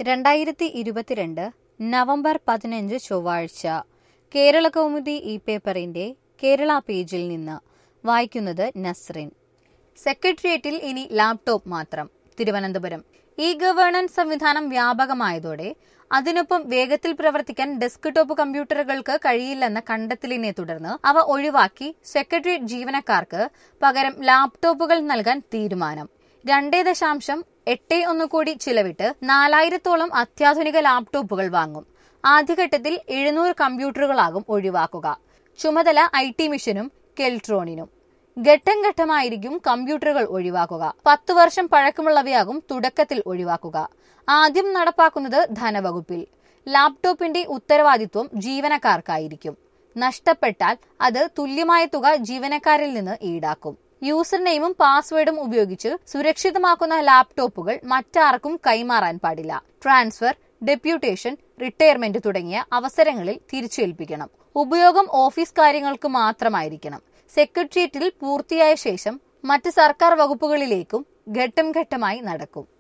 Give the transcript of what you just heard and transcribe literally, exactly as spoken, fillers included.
രണ്ടായിരത്തി ഇരുപത്തിരണ്ട് നവംബർ പതിനഞ്ച് ചൊവ്വാഴ്ച കേരള കൗമുദി ഈ പേപ്പറിന്റെ കേരള പേജിൽ നിന്ന് വായിക്കുന്നത് നസ്റിൻ. സെക്രട്ടേറിയറ്റിൽ ഇനി ലാപ്ടോപ്പ് മാത്രം. തിരുവനന്തപുരം. ഇ ഗവേണൻസ് സംവിധാനം വ്യാപകമായതോടെ അതിനൊപ്പം വേഗത്തിൽ പ്രവർത്തിക്കാൻ ഡെസ്ക്ടോപ്പ് കമ്പ്യൂട്ടറുകൾക്ക് കഴിയില്ലെന്ന കണ്ടെത്തലിനെ തുടർന്ന് അവ ഒഴിവാക്കി സെക്രട്ടേറിയറ്റ് ജീവനക്കാർക്ക് പകരം ലാപ്ടോപ്പുകൾ നൽകാൻ തീരുമാനം. രണ്ടേ ദശാംശം എട്ട് ഒന്ന് കോടി ചിലവിട്ട് നാലായിരത്തോളം അത്യാധുനിക ലാപ്ടോപ്പുകൾ വാങ്ങും. ആദ്യഘട്ടത്തിൽ എഴുന്നൂറ് കമ്പ്യൂട്ടറുകളാകും ഒഴിവാക്കുക. ചുമതല ഐ ടി മിഷനും കെൽട്രോണിനും. ഘട്ടം ഘട്ടമായിരിക്കും കമ്പ്യൂട്ടറുകൾ ഒഴിവാക്കുക. പത്തു വർഷം പഴക്കമുള്ളവയാകും തുടക്കത്തിൽ ഒഴിവാക്കുക. ആദ്യം നടപ്പാക്കുന്നത് ധനവകുപ്പിൽ. ലാപ്ടോപ്പിന്റെ ഉത്തരവാദിത്വം ജീവനക്കാർക്കായിരിക്കും. നഷ്ടപ്പെട്ടാൽ അത് തുല്യമായ തുക ജീവനക്കാരിൽ നിന്ന് ഈടാക്കും. യൂസർ നെയിമും പാസ്വേഡും ഉപയോഗിച്ച് സുരക്ഷിതമാക്കുന്ന ലാപ്ടോപ്പുകൾ മറ്റാർക്കും കൈമാറാൻ പാടില്ല. ട്രാൻസ്ഫർ, ഡെപ്യൂട്ടേഷൻ, റിട്ടയർമെന്റ് തുടങ്ങിയ അവസരങ്ങളിൽ തിരിച്ചേൽപ്പിക്കണം. ഉപയോഗം ഓഫീസ് കാര്യങ്ങൾക്ക് മാത്രമായിരിക്കണം. സെക്രട്ടേറിയറ്റിൽ പൂർത്തിയായ ശേഷം മറ്റ് സർക്കാർ വകുപ്പുകളിലേക്കും ഘട്ടം ഘട്ടമായി നടക്കും.